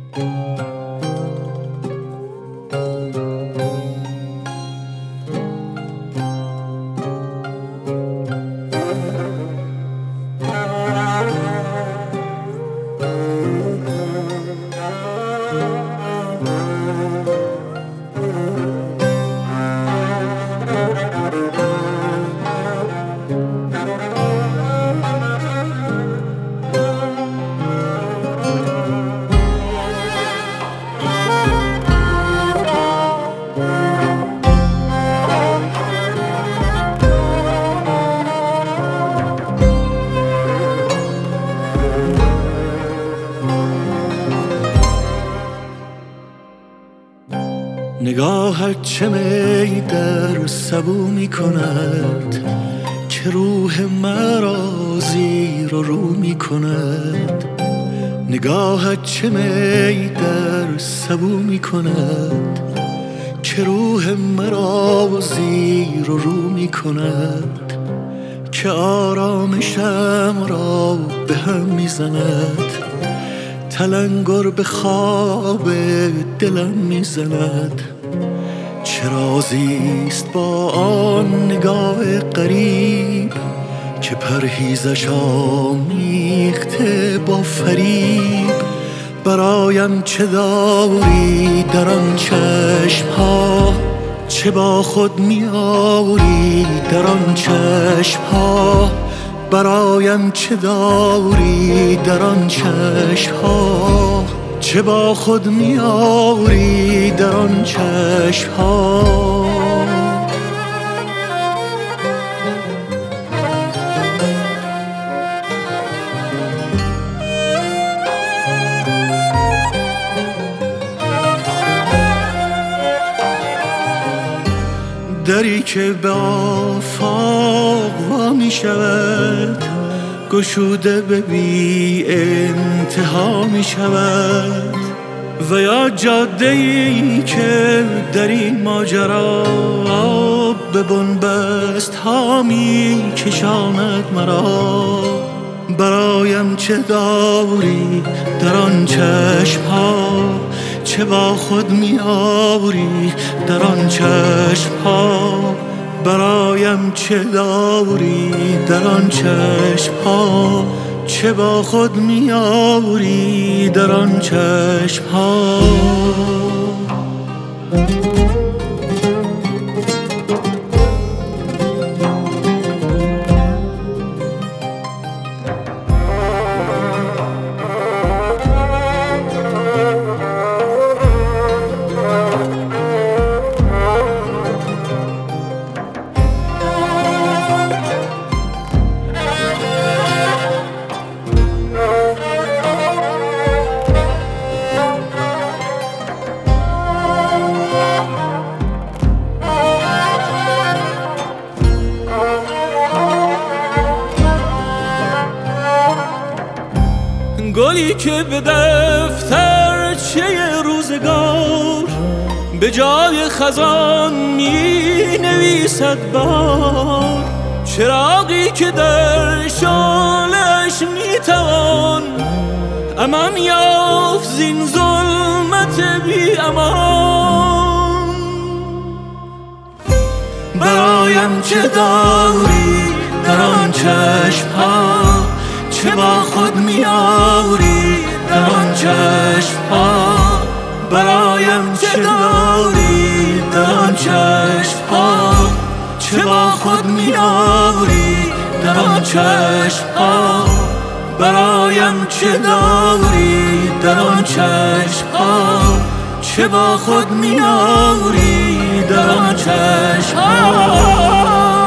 نگاهت چه می در سبو می کند که روح مرا زیر و رو می کند. نگاهت چه می در سبو می کند که روح مرا زیر و رو می کند، که آرامشم را به هم می زند، تلنگر به خواب دلم می زند. چه رازیست با آن نگاه غریب که پرهیزش آمیخته با فریب. برایم چه داری در آن چشم‌ها، چه با خود می آوری در آن چشم‌ها. برایم چه داری در آن چشم‌ها، چه با خود می آوری در آن چشم‌ها. دری که به آفاق وا می شود، گشوده به بی انتها می شود، و یا جاده‌ای که در این ماجرا به بنبست ها می کشاند مرا. برایم چه داری در آن چشم‌ها، چه با خود می آوری در آن چشم‌ها. برایم چه داری در آن چشم‌ها، چه با خود می آوری در آن چشم‌ها. گلی که به دفترچه روزگار به جای خزان می نویسد بار. چراغی که در شعله‌اش می توان امان یافت زین ظلمت بی امان. برایم چه داری در آن چشم‌ها، چه با خود می آوری در آن چشم‌ها. برایم چه داری در آن چشم‌ها، چه با خود می آوری در آن چشم‌ها. برایم چه داری در آن چشم‌ها، چه با خود می آوری در آن چشم‌ها.